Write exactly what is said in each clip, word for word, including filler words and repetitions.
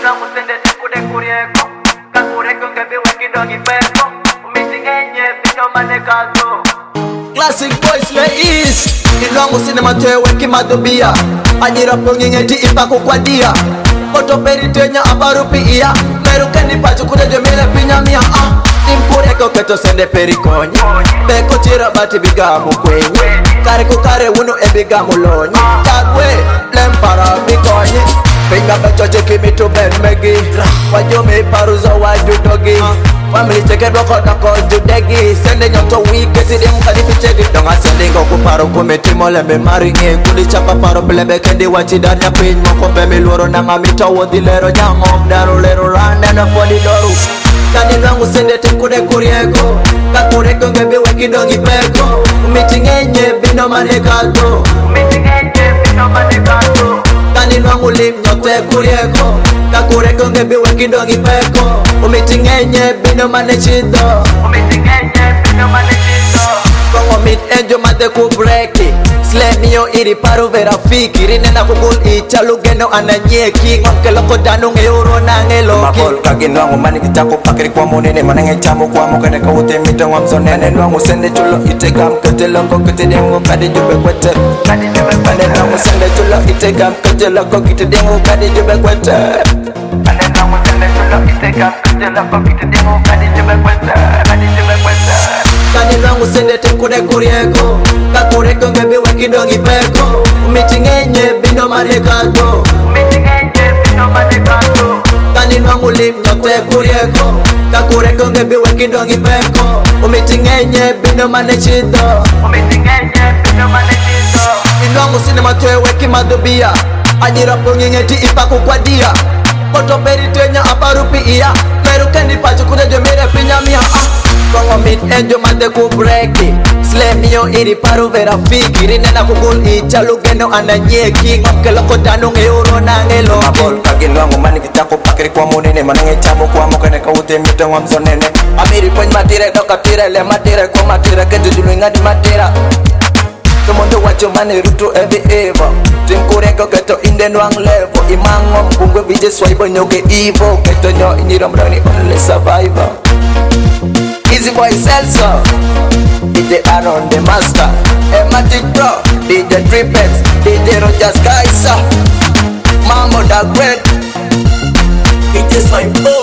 Kanino musende tekude kurieko Kakureko ngebi wekidogi peko Umitingenye bino manekazo Classic boys le is Ilongo cinema tewe kimadubia Ajira pongingeti ipaku kwa dia Koto peritenya aparupi iya Merukeni pachu kude jemile pinyamia ah Impureko keto sende perikonye Beko tira bati bigamu kwenye Kare kukare uno ebigamu lonye Kagwe lempara bikonye Pinga bechoje kimitu ben megi Wajome paruzo wajudogi Family cheke doko doko judegi Sende nyoto wike sidi mkadi pichegi Donga sende ngoku paro kumeti mole me maringe Kuli chapa paro plebe kendi wachidani ya pin Moko bemi luoro nanga mita wodi lero Nyango mdaru lero rande na fodi doru Kanino wangu sende tekude kurieko Kakureko ngebi wekidogi peko Umitingenye bino manekato Umitingenye bino manekato Kanino wangu lim nyote kurieko Kakureko ngebi wekidogi peko Umitingenye bino manechido Umitingenye bino manechido Kongo mit enjo mate kubreki Slemio iri paru vera fiki Rinena kukul icha lugeno ananyeki Ngomke loko danu ngeuro na ngeloki Mapol kagin wangu mani kitako pakiri kwa munene Manenge chamu kwa mukane kawute mito wamsonene Wangu sende chulo itegam kete loko kete dengu kadi jube kwete Kadi jube kwete Ane wangu sende chulo itegam kete loko kete dengu kadi jube kwete Ane wangu sende chulo itegam kete loko kete dengu kadi jube kwete Kadi jube kwete Kanino wangu sende tekude kurieko Kakureko ngebi wekidogi peko Umitingenye bino manekato Umitingenye bino manekato Kanino wangu lim nyote kurieko Kakureko ngebi wekidogi peko Umitingenye bino manechido Umitingenye bino manechido Inwangu cinema tewe kimadubia Ajira pongingeti ipaku kwa dia Koto peritenya aparupi iya Merukendi pachu kude jemire pinyamia ah Kongo mit enjo mate kubreki Slemio iri paru vera fiki Rinena kukul icha lugeno ananyeki Ngomke loko danu ngeuro na ngeloki Mapol kagin wangu mani kitako pakiri kwa munene Manenge chamu kwa mukane kawute mito wamsonene Amiri pony matire doka tire le matire kwa matire Kete julu ingadi matira Tumondo wacho mani rutu every ever Tinkureko keto inden wang level Imango mpungwe vije swaibo nyoke evo Keto nyo iniro mroni only survivor Easy boy Celso D J Aaron the master Ematic Pro D J Trippets D J Rogers Kaisa Mambo the great D J Swaibo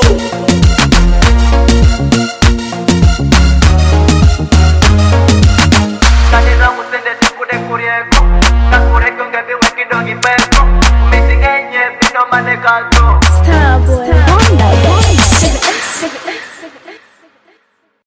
Kanino musende tekude kurieko Kakureko ngebi wekidogi peko Umitingenye bino manekato Style.